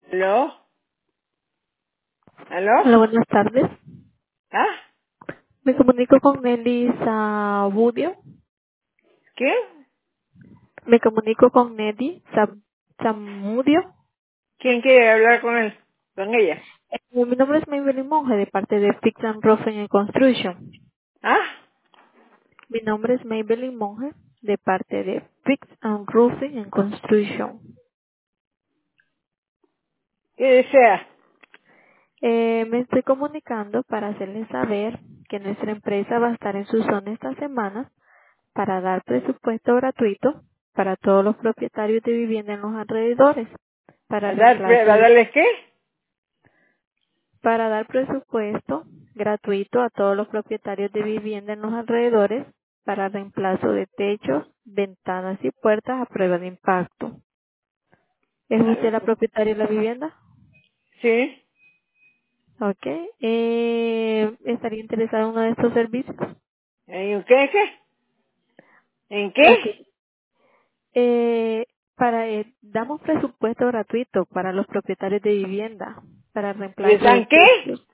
¿Aló? ¿Aló? Hola, buenas tardes. ¿Ah? Me comunico con Nelly Sabudio. ¿Quién? Me comunico con Nelly Samudio. ¿Quién quiere hablar con él? ¿Con ella? Mi nombre es Maybelline Monge de parte de Fix and Roofing and Construction. ¿Ah? Mi nombre es Maybelline Monge de parte de Fix and Roofing and Construction. ¿Qué desea? Me estoy comunicando para hacerles saber que nuestra empresa va a estar en su zona esta semana para dar presupuesto gratuito para todos los propietarios de vivienda en los alrededores para ¿Va reemplazo a de darles qué? para dar presupuesto gratuito a todos los propietarios de vivienda en los alrededores para reemplazo de techos, ventanas y puertas a prueba de impacto. ¿Es usted la propietaria de la vivienda? Sí. Ok. ¿Estaría interesado en uno de estos servicios? ¿En qué? ¿En Ok. qué? Damos presupuesto gratuito para los propietarios de vivienda para ¿Les reemplazo de dan qué? techos.